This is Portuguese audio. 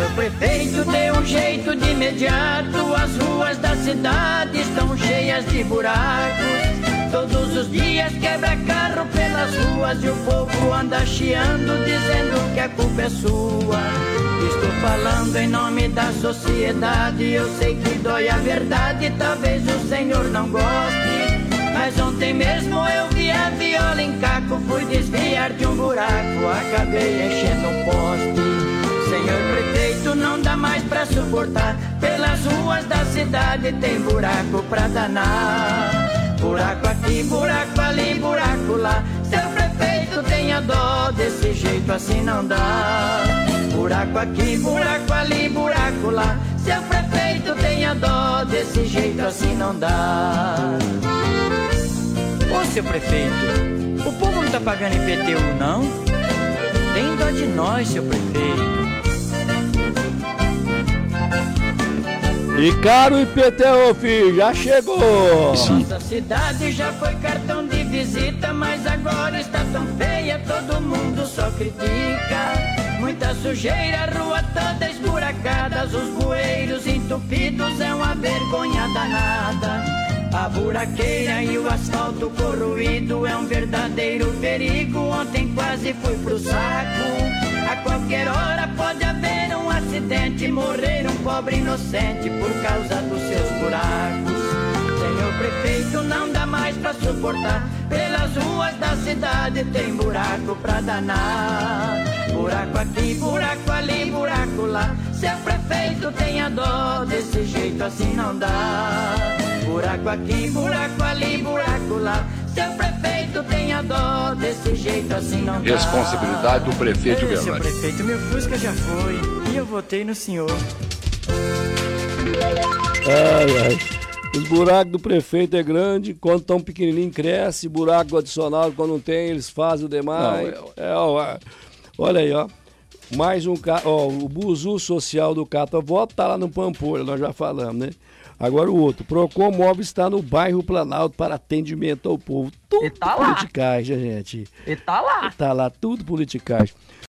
Senhor prefeito, dê um jeito de imediato. As ruas da cidade estão cheias de buracos. Todos os dias quebra carro pelas ruas e o povo anda chiando, dizendo que a culpa é sua. Estou falando em nome da sociedade, eu sei que dói a verdade, talvez o senhor não goste. Mas ontem mesmo eu vi a viola em caco, fui desviar de um buraco, acabei enchendo um poste. Senhor prefeito, não dá mais pra suportar, pelas ruas da cidade tem buraco pra danar. Buraco aqui, buraco ali, buraco lá. Seu prefeito tenha dó, desse jeito assim não dá. Buraco aqui, buraco ali, buraco lá. Seu prefeito tenha dó, desse jeito assim não dá. Ô seu prefeito, o povo não tá pagando IPTU não? Tem dó de nós, seu prefeito. E caro IPTU, filho, já chegou! Nossa cidade já foi cartão de visita, mas agora está tão feia, todo mundo só critica. Muita sujeira, a rua toda esburacada, os bueiros entupidos, é uma vergonha danada. A buraqueira e o asfalto corroído é um verdadeiro perigo, ontem quase fui pro saco. A qualquer hora pode haver um acidente, morrer um pobre inocente por causa dos seus buracos. Senhor prefeito, não dá mais pra suportar, pelas ruas da cidade tem buraco pra danar. Buraco aqui, buraco ali, buraco lá. Seu prefeito tenha dó, desse jeito assim não dá. Buraco aqui, buraco ali, buraco lá. Seu prefeito tenha dó, desse jeito assim não dá. Responsabilidade do prefeito Guilherme. Seu prefeito, meu Fusca já foi e eu votei no senhor. Ai, ai. Os buracos do prefeito é grande, quando tão pequenininho cresce, buraco adicional, quando não tem, eles fazem o demais. Olha aí, ó. Mais um carro, ó, o buzu social do Cata Voto tá lá no Pampulha, nós já falamos, né? Agora o outro, Procon Móveis está no bairro Planalto para atendimento ao povo. Tudo tá lá. politicagem, gente. E tá lá. Tá lá, tudo politicagem.